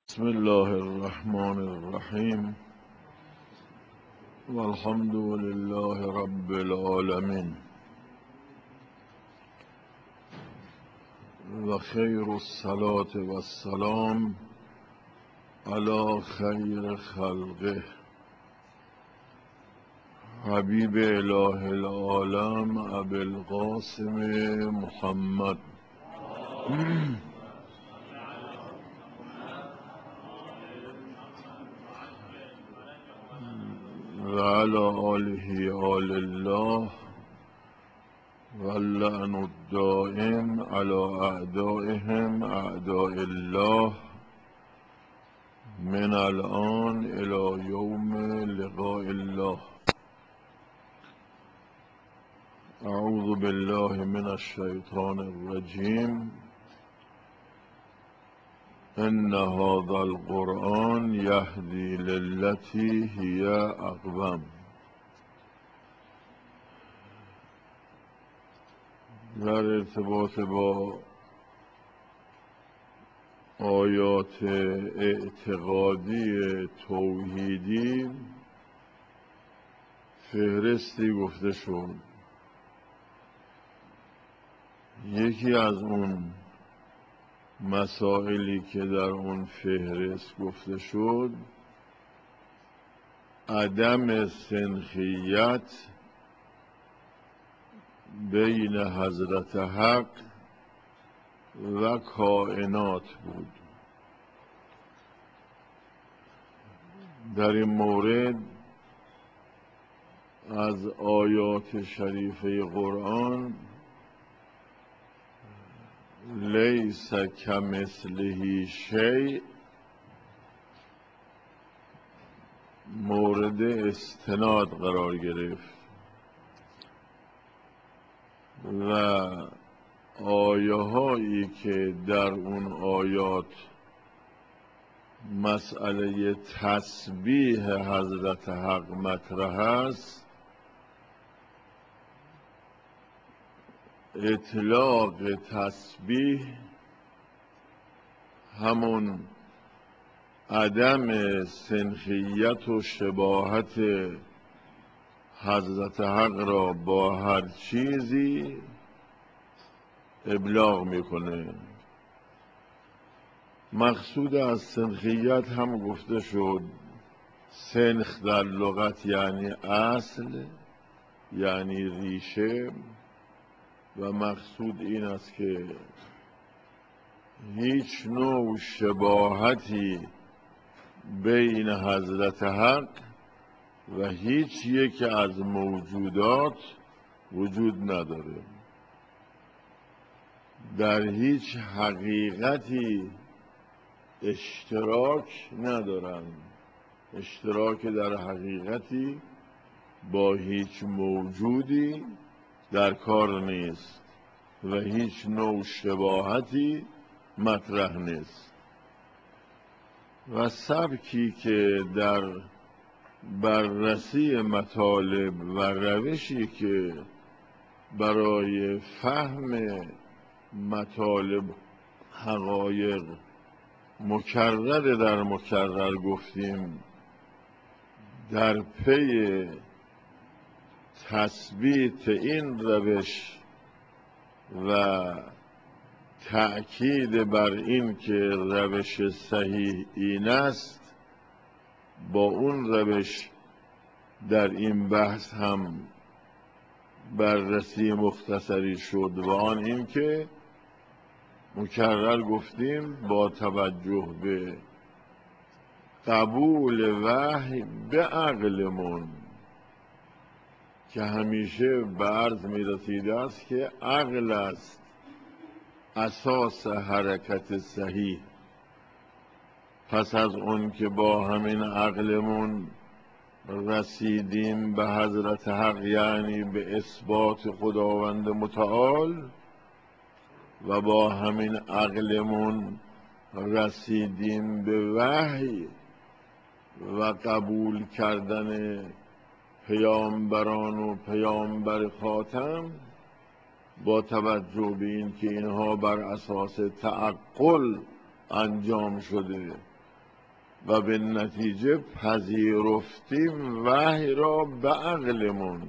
بسم الله الرحمن الرحیم والحمد لله رب العالمین و خیر الصلاة و السلام علی خیر خلقه حبیب اله العالم ابی القاسم محمد و علی آله آل الله و اللعن الدائم علی اعدائهم اعداء الله من الان الى یوم لقاء الله. اعوذ بالله من الشیطان الرجیم. ان هذا القرآن یهدی للتی هی اقوم. در ارتباط با آیات اعتقادی توحیدی فهرستی گفته شد. یکی از اون مسائلی که در اون فهرست گفته شد عدم سنخیت بین حضرت حق و کائنات بود. در این مورد از آیات شریفه قرآن لیس کمثله شیء مورد استناد قرار گرفت و آیه هایی که در اون آیات مسئله تسبیح حضرت حق مطرح است، اطلاق تسبیح همون عدم سنخیت و شباهت حضرت حق را با هر چیزی ابلاغ میکنه. مقصود از سنخیت هم گفته شد. سنخ در لغت یعنی اصل، یعنی ریشه، و مقصود این است که هیچ نوع شباهتی بین حضرت حق و هیچ یک از موجودات وجود نداره. در هیچ حقیقتی اشتراک ندارند. اشتراک در حقیقتی با هیچ موجودی در کار نیست و هیچ نوع شباهتی مطرح نیست. و سبکی که در بررسی مطالب و روشی که برای فهم مطالب حقایق مکرر در مکرر گفتیم در پی تثبیت این روش و تأکید بر این که روش صحیح این است، با اون روش در این بحث هم بررسی مختصری شد و آن این که مکرر گفتیم با توجه به قبول وحی به عقلمون که همیشه به عرض می رسیده است که عقل است اساس حرکت صحیح. پس از اون که با همین عقلمون رسیدیم به حضرت حق، یعنی به اثبات خداوند متعال، و با همین عقلمون رسیدیم به وحی و قبول کردن پیامبران و پیامبر خاتم، با توجه به این که اینها بر اساس تعقل انجام شده و به نتیجه پذیرفتیم وحی را به عقلمون.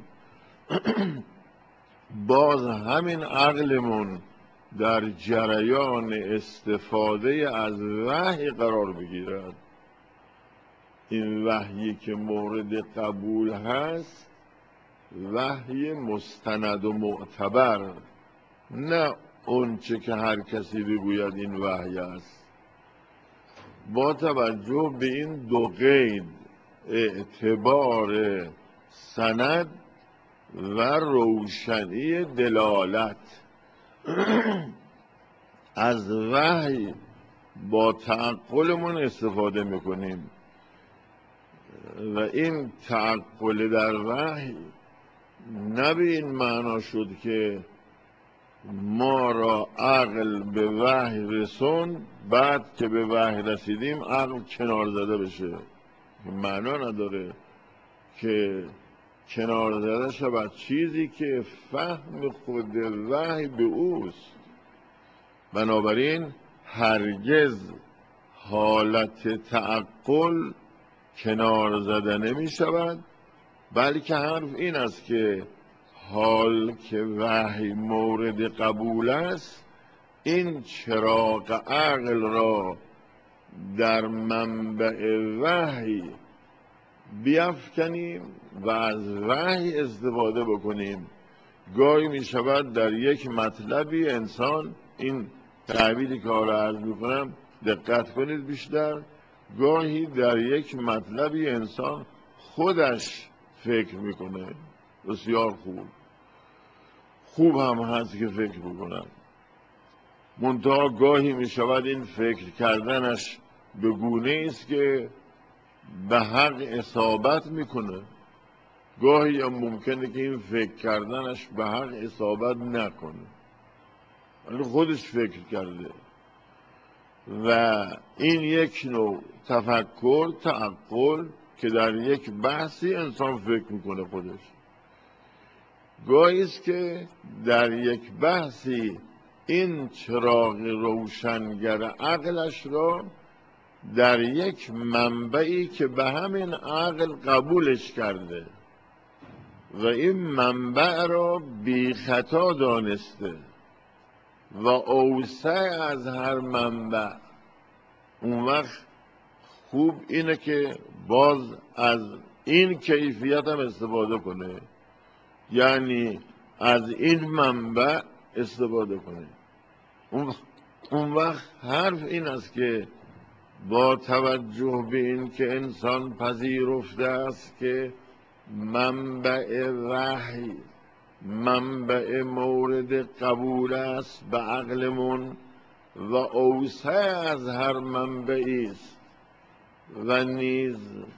باز همین عقلمون در جریان استفاده از وحی قرار بگیرد. این وحیی که مورد قبول هست وحی مستند و معتبر، نه اون چه که هر کسی بگوید این وحی است. با توجه به این دو قید، اعتبار سند و روشنی دلالت، از وحی با تعقلمون استفاده میکنیم و این تعقل در وحی نه به این معنا شد که ما را عقل به وحی رسوند، بعد که به وحی رسیدیم عقل کنار زده بشه. معنا نداره که کنار زده شود چیزی که فهم خود وحی به اوست. بنابراین هرگز حالت تعقل کنار زده نمی شود، بلکه حرف این است که حال که وحی مورد قبول است، این چراغ عقل را در منبع وحی بیفکنیم و از وحی استفاده بکنیم. گاهی می شود در یک مطلبی انسان، این تعبیری که را عرض می کنم دقت کنید بیشتر، گاهی در یک مطلبی انسان خودش فکر میکنه، بسیار خوب هم هست که فکر بکنن، منتها گاهی می شود این فکر کردنش به گونه است که به حق اصابت میکنه، گاهی هم ممکنه که این فکر کردنش به حق اصابت نکنه، ولی خودش فکر کرده. و این یک نوع تفکر، تعقل که در یک بحثی انسان فکر میکنه خودش. گاهی است که در یک بحثی این چراغ روشنگر عقلش را در یک منبعی که به همین عقل قبولش کرده و این منبع را بی خطا دانسته و اوسع از هر منبع، اون وقت خوب اینه که باز از این کیفیت هم استفاده کنه، یعنی از این منبع استفاده کنه. اون وقت حرف این است که با توجه به این که انسان پذیرفته است که منبع وحی منبع مورد قبول است به عقلمون و اوسع از هر منبعی است و نیز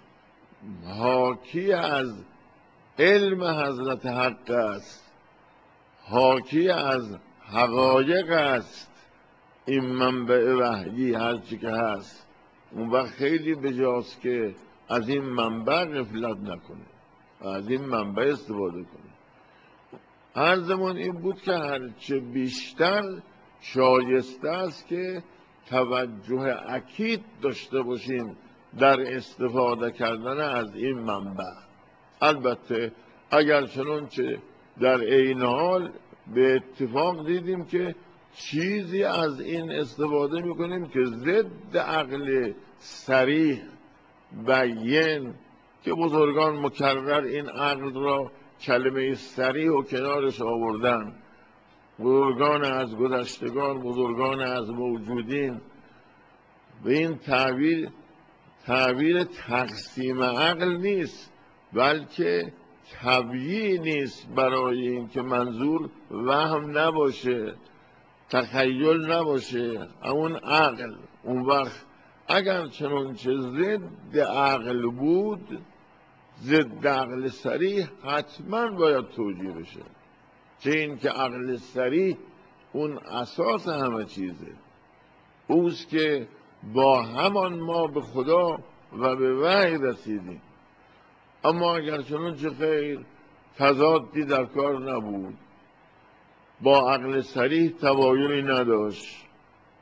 حاکی از علم حضرت حق است، حاکی از حقایق است، این منبع وحیی هرچی که هست، اون وقت خیلی بجاست که از این منبع غفلت نکنه و از این منبع استفاده کنه. عرضمون این بود که هرچه بیشتر شایسته است که توجه اکید داشته باشیم در استفاده کردن از این منبع. البته اگر چنانچه در عین حال به اتفاق دیدیم که چیزی از این استفاده میکنیم که ضد عقل صریح بیان، که بزرگان مکرر این عقل را کلمه صریح و کنارش آوردن، بزرگان از گذشتگان، بزرگان از موجودین، به این تعبیر تقسیم عقل نیست، بلکه تبیینی نیست برای این که منظور وهم نباشه، تخیل نباشه، اون عقل. اون وقت اگر چنانچه ضد عقل بود، ضد عقل صریح حتما باید توجیه بشه، چه این که عقل صریح اون اساس همه چیزه، اوست که با همان ما به خدا و به وحی رسیدیم. اما اگر چنانچه خیر تضادی در کار نبود، با عقل صریح تباینی نداشت،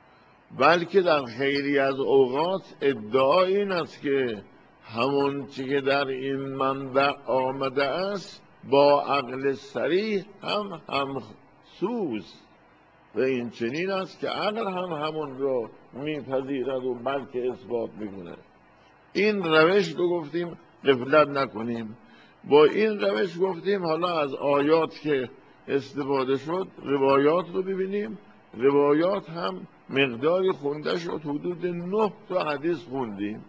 بلکه در خیلی از اوقات ادعا این است که همون چی که در این منبع آمده است با عقل صریح هم سوز و این چنین است که عقل هم همون رو میپذیرد و بلکه اثبات میکنه. این روش رو گفتیم غفلت نکنیم. با این روش گفتیم حالا از آیات که استفاده شد روایات رو ببینیم. روایات هم مقداری خونده شد، حدود 9 تا حدیث خوندیم.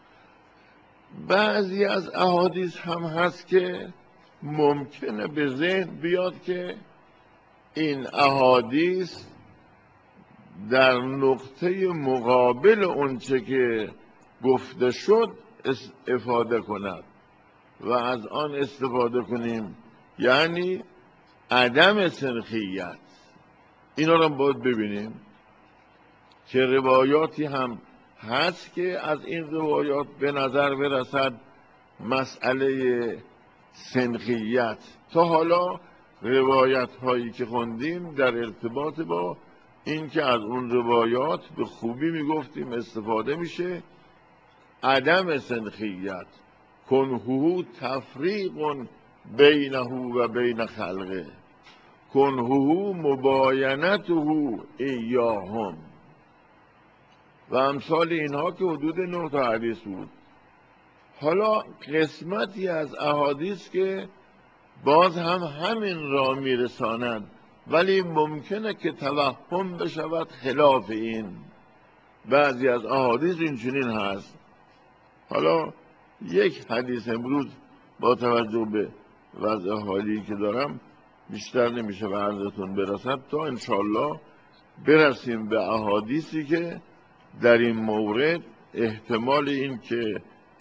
بعضی از احادیث هم هست که ممکنه به ذهن بیاد که این احادیث در نقطه مقابل اونچه که گفته شد استفاده کند و از آن استفاده کنیم، یعنی عدم سنخیت. اینا رو باید ببینیم که روایاتی هم هست که از این روایات به نظر برسد مسئله سنخیت. تا حالا روایت هایی که خوندیم در ارتباط با این که از اون روایات به خوبی میگفتیم استفاده میشه عدم سنخیت، کنهو تفریق بینه و بین خلقه، کنهو مباینته ایاهم و امثال اینها که حدود 9 تا حدیث بود. حالا قسمتی از احادیث که باز هم همین را میرسانند ولی ممکنه که توهم بشود خلاف این. بعضی از احادیث این چنین هست. حالا یک حدیث امروز با توجه به وضع حالی که دارم بیشتر نمیشه به عرضتون برسد تا انشالله برسیم به احادیثی که در این مورد احتمال این که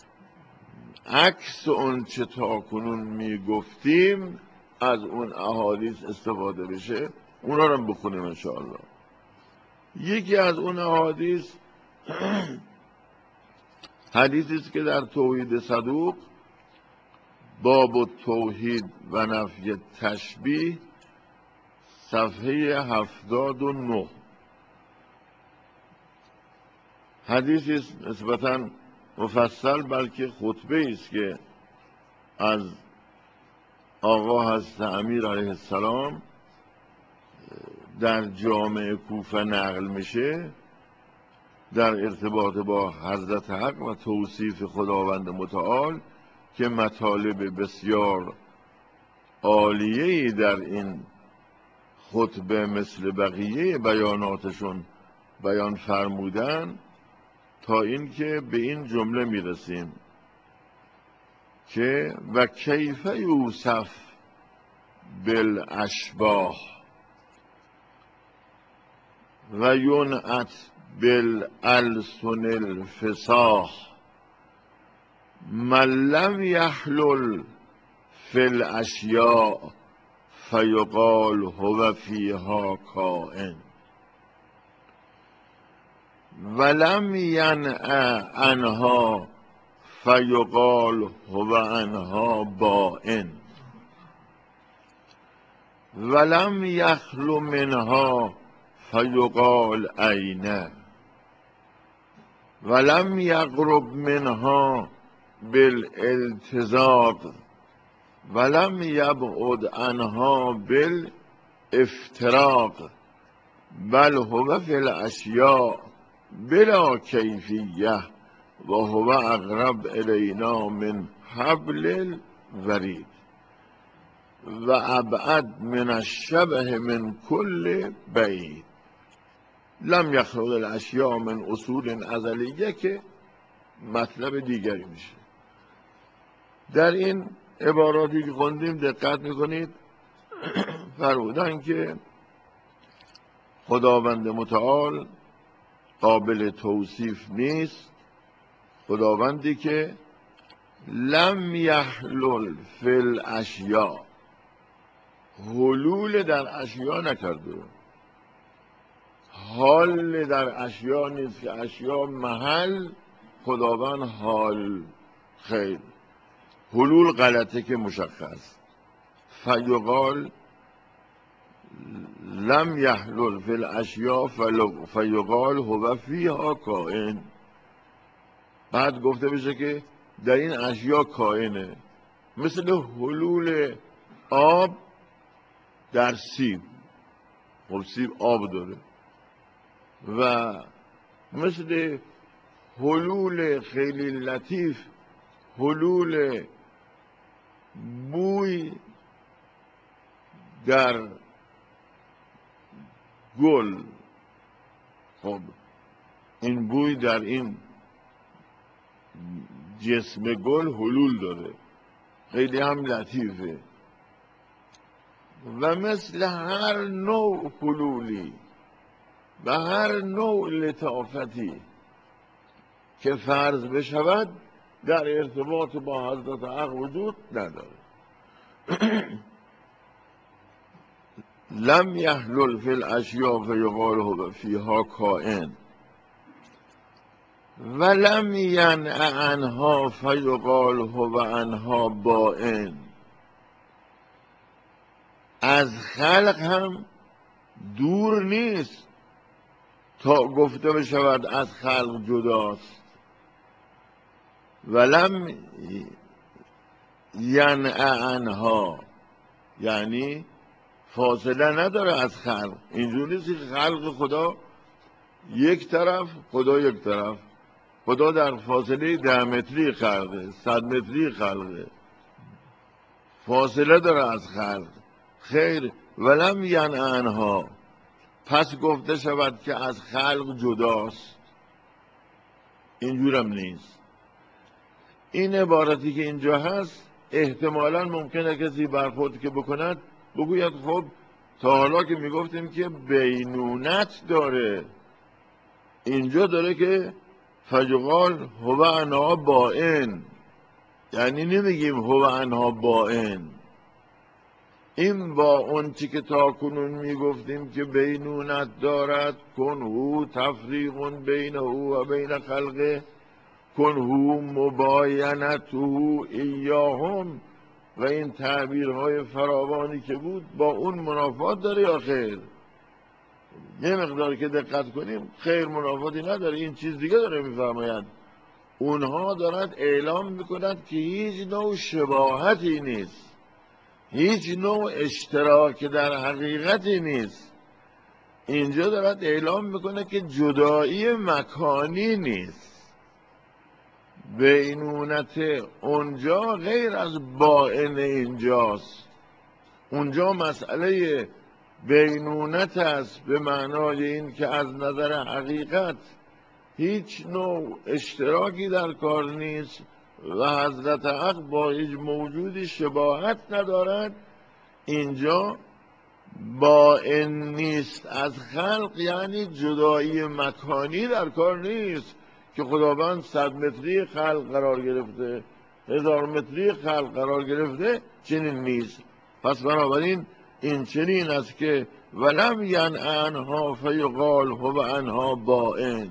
عکس اون چه تا کنون میگفتیم از اون احادیث استفاده بشه، اونا رو بخونیم انشاءالله. یکی از اون احادیث حدیثی است که در توحید صدوق باب توحید و نفی تشبیه صفحه 79 حدیثی است نسبتاً مفصل، بلکه خطبه است که از آقا حضرت امیر علیه السلام در جامع کوفه نقل میشه در ارتباط با حضرت حق و توصیف خداوند متعال که مطالب بسیار عالیه‌ای در این خطبه مثل بقیه بیاناتشون بیان فرمودن، تا اینکه به این جمله میرسیم که و کیف یوصف بالاشباح و ینعت بالالسن الفصاح من لم یحلل فی الاشیاء فیقال هو فیها کائن ولم ینأ عنها فیقال هو عنها بائن ولم یخل منها فیقال أین ولم یقرب منها بالالتزاق ولم یبعد عنها بالافتراق بل هو فی الاشیاء بلا کیفیه و هو اقرب الینا من حبل الورید و ابعد من الشبه من کل بعید لم یخلق الاشیاء من اصول ازلیه که مطلب دیگری میشه. در این عباراتی که خوندیم دقت میکنید فرمودن که خداوند متعال قابل توصیف نیست، خداوندی که لم یحلل فی الاشیاء، حلول در اشیاء نکرده، حال در اشیاء نیست که اشیاء محل خداوند حال، خیر حلول غلطه که مشخص. فیقال لم یحلل فی الاشیاء فیقال هو فیها کائن. بعد گفته بشه که در این اشیا کائنه، مثل حلول آب در سیب. خب سیب آب داره. و مثل حلول خیلی لطیف، حلول بوی در گل. خب این بوی در این جسم گل حلول داره، خیلی هم لطیفه. و مثل هر نوع حلولی و هر نوع لطافتی که فرض بشود در ارتباط با حضرت حق وجود نداره. لم یحلل فی الاشیاء فیقال هو فیها کائن ولم ینع عنها فیقال هو عنها بائن. از خلق هم دور نیست تا گفته بشود از خلق جداست. ولم ینع عنها یعنی فاصله نداره از خلق. اینجوری نیست که خلق خدا یک طرف، خدا یک طرف. خدا در فاصله 10 متری خلقه، 100 متری خلقه، فاصله داره از خلق. خیر، ولم ینع عنها، پس گفته شود که از خلق جداست، اینجورم نیست. این عبارتی که اینجا هست احتمالاً ممکنه کسی برخورد که بکند بگوید خب تا حالا که میگفتیم که بینونت داره، اینجا داره که فیقال هو عنها بائن، یعنی نمیگیم هو عنها بائن. این با اون چی که تا کنون میگفتیم که بینونت دارد، کنهو تفریق بینه و بین خلقه، کنهو مباینته ایاهم، و این تعبیرهای فراوانی که بود با اون منافات داره یا خیر؟ یه مقدار که دقت کنیم خیر منافاتی نداره. این چیز دیگه داره میفرماید، اونها دارد اعلام میکنند که هیچ نوع شباهتی نیست، هیچ نوع اشتراک در حقیقتی نیست. اینجا دارد اعلام میکنه که جدایی مکانی نیست. بینونت اونجا غیر از بائن اینجاست. اونجا مسئله بینونت است به معنای این که از نظر حقیقت هیچ نوع اشتراکی در کار نیست و حضرت حق با هیچ موجودی شباهت ندارد. اینجا بائن نیست از خلق، یعنی جدایی مکانی در کار نیست که خداوند 100 متری خلق قرار گرفته، 1000 متری خلق قرار گرفته، چنین نیست. پس بنابراین این چنین است که ولم ینع عنها فیقال هو عنها بائن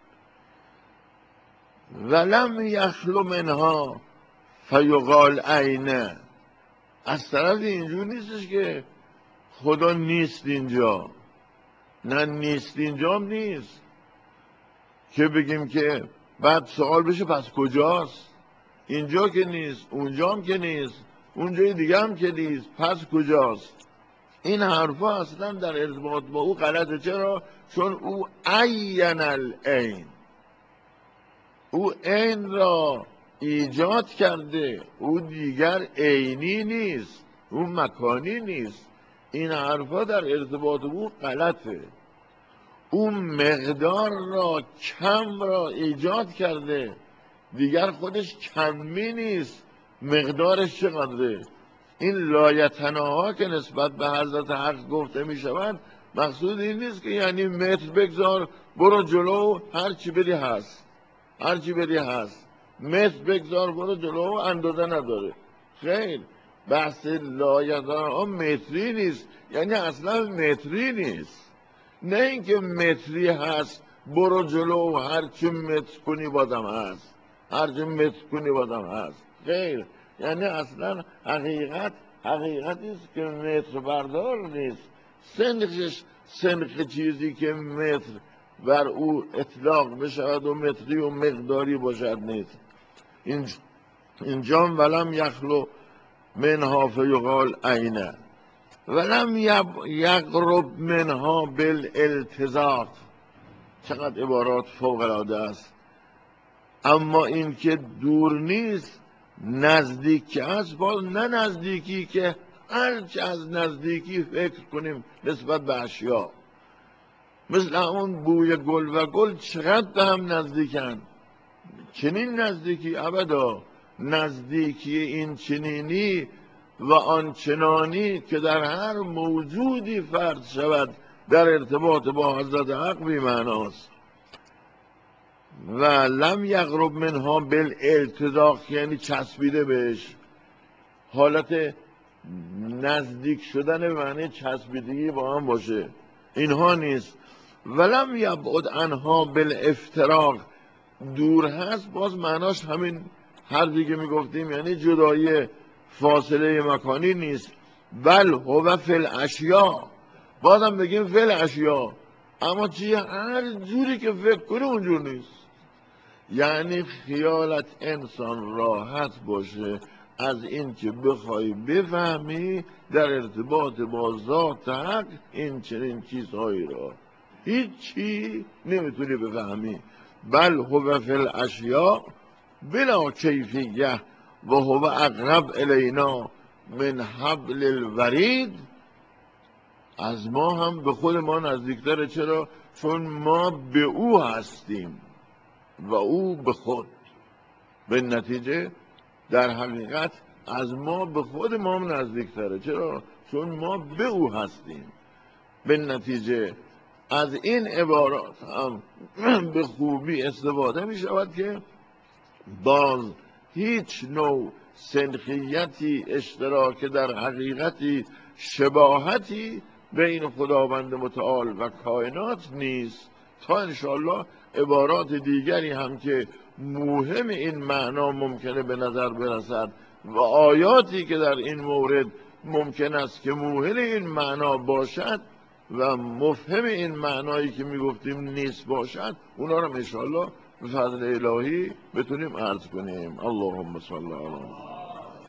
ولم یخلو منها فیقال عین. از طرف اینجور نیستش که خدا نیست اینجا، نه نیست اینجا هم نیست که بگیم که بعد سوال بشه پس کجاست؟ اینجا که نیست، اونجا هم که نیست، اونجای دیگه هم که نیست، پس کجاست؟ این حرفا اصلا در ارتباط با او غلطه. چرا؟ چون او عین العین، او عین را ایجاد کرده، او دیگر عینی نیست، او مکانی نیست. این حرفا در ارتباط با او غلطه. او مقدار را، کم را ایجاد کرده، دیگر خودش کمی نیست، مقدارش چقدره. این لایتناها که نسبت به حضرت حق گفته می شود، مقصود این نیست که یعنی متر بگذار برو جلو هرچی بری هست، هرچی بری هست، متر بگذار برو جلو اندازه نداره. خیر، بحث لایتناها متری نیست، یعنی اصلا متری نیست. نه اینکه متری هست برو جلو هرچی متر کنی بازم هست، هرچی متر کنی بازم هست. خیر، یعنی اصلا حقیقتی است که متر بردار نیست، سنخش سنخ چیزی که متر بر او اطلاق بشود و متری و مقداری باشد نیست. اینجا ولم یخلو منها فیقال عینه ولم یقرب منها بالالتزاق. چقدر عبارات فوق العاده است. اما این که دور نیست نزدیک است، باز نه نزدیکی که هرچه از نزدیکی فکر کنیم نسبت به اشیا، مثل اون بوی گل و گل چقدر به هم نزدیکن، چنین نزدیکی ابدا. نزدیکی این چنینی و آنچنانی که در هر موجودی فرد شود در ارتباط با حضرت حق بی معناست. و لم یقرب منها بالالتزاق یعنی چسبیده بهش، حالت نزدیک شدن به معنی چسبیدگی با هم باشه، اینها نیست. ولم یبعد عنها بالافتراق، دور هست، باز معناش همین حرفی که میگفتیم، یعنی جدایی فاصله مکانی نیست. بل هو فی الاشیاء، بازم بگیم فی الاشیاء، اما چی؟ هر جوری که فکر کنی اونجور نیست. یعنی خیالت انسان راحت باشه از این که بخوای بفهمی در ارتباط با ذات حق این چنین چیزهایی را هیچی نمیتونی بفهمی. بل هو فی الاشیاء بلا کیفیه و هو اقرب الینا من حبل الورید. از ما هم به خود ما نزدیکتره. چرا؟ چون ما به او هستیم و او به خود. به نتیجه در حقیقت از ما به خود ما نزدیکتره. چرا؟ چون ما به او هستیم. به نتیجه از این عبارات هم به خوبی استفاده می شود که باز هیچ نوع سنخیتی، اشتراک در حقیقتی، شباهتی بین خداوند متعال و کائنات نیست، تا انشاءالله عبارات دیگری هم که موهم این معنا ممکنه به نظر برسد و آیاتی که در این مورد ممکن است که موهم این معنا باشد و مفهم این معنایی که میگفتیم نیست باشد، اونا رو انشاءالله به فضل الهی بتونیم عرض کنیم. اللهم صل علی